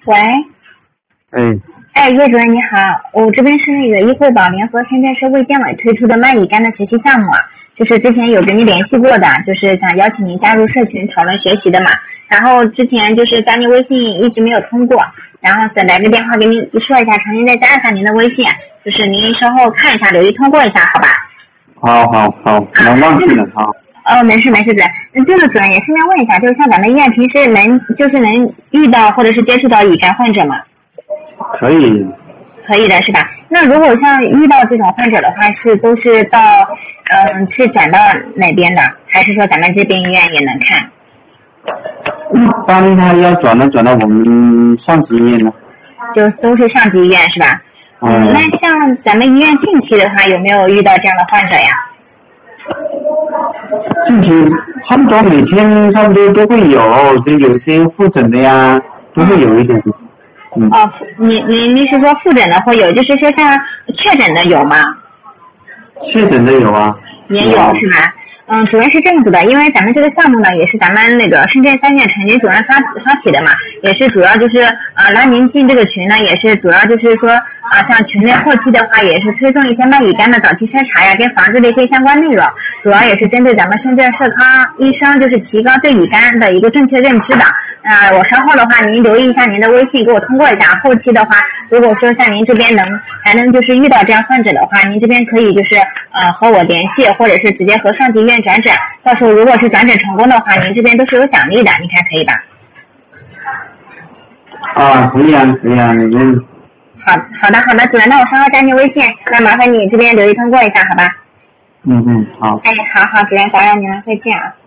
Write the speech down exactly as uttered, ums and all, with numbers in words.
喂， 哎， 哎，叶主任你好，我这边是那个医惠保联合深圳市卫健委推出的麦乙肝的学习项目啊，就是之前有跟你联系过的，就是想邀请您加入社群讨论学习的嘛。然后之前就是加您微信一直没有通过，然后再来个电话给您说一下，重新再加一下您的微信，就是您稍后看一下，留意通过一下，好吧？ 好好好，我忘记了啊。 哦，没事没事，主任。嗯，这个主任也顺便问一下，就是像咱们医院平时能就是能遇到或者是接触到乙肝患者吗？ 可以。 可以的是吧？那如果像遇到这种患者的话，是都是到嗯是转到哪边的，还是说咱们这边医院也能看？ 一般他要转的转到我们上级医院的。 就都是上级医院是吧？嗯， 嗯， 那像咱们医院近期的话，有没有遇到这样的患者呀？ 近期差不多每天差不多都会有，就有些复诊的呀，都会有一点。嗯。 哦，你你你是说复诊的会有，就是说像确诊的有吗？ 确诊的有啊。 也有是吧？嗯，主任是这样子的，因为咱们这个项目呢，也是咱们那个深圳三院陈军主任发发起的嘛，也是主要就是呃拉您进这个群呢，也是主要就是说啊、呃，像群内后期的话，也是推送一些麦乙肝的早期筛查呀，跟防治的一些相关内容，主要也是针对咱们深圳社康医生，就是提高对乙肝的一个正确认知的。啊、呃，我稍后的话，您留意一下您的微信，给我通过一下。后期的话，如果说像您这边能还能就是遇到这样患者的话，您这边可以就是呃和我联系，或者是直接和上级医院转诊。到时候如果是转诊成功的话，您这边都是有奖励的，你看可以吧？ 啊，可以啊，可以啊，没问题。 好好的好的，主任，那我稍后加您微信，那麻烦你这边留意通过一下，好吧？ 嗯嗯，好。 哎，好好，主任打扰您了，再见啊。